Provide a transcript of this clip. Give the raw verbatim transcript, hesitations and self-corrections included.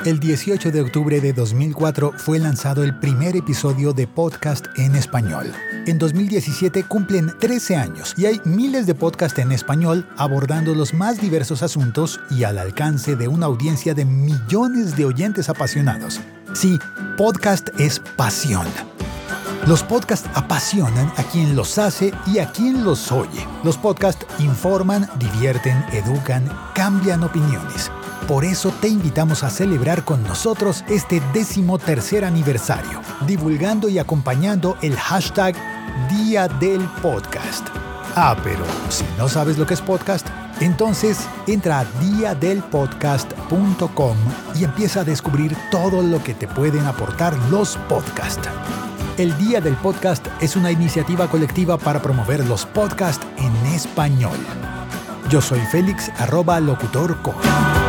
El dieciocho de octubre de dos mil cuatro fue lanzado el primer episodio de podcast en español. En dos mil diecisiete cumplen trece años y hay miles de podcasts en español abordando los más diversos asuntos y al alcance de una audiencia de millones de oyentes apasionados. Sí, podcast es pasión. Los podcasts apasionan a quien los hace y a quien los oye. Los podcasts informan, divierten, educan, cambian opiniones. Por eso te invitamos a celebrar con nosotros este décimo tercer aniversario, divulgando y acompañando el hashtag Día del Podcast. Ah, pero si no sabes lo que es podcast, entonces entra a dia del podcast punto com y empieza a descubrir todo lo que te pueden aportar los podcasts. El Día del Podcast es una iniciativa colectiva para promover los podcasts en español. Yo soy Félix, arroba locutorco.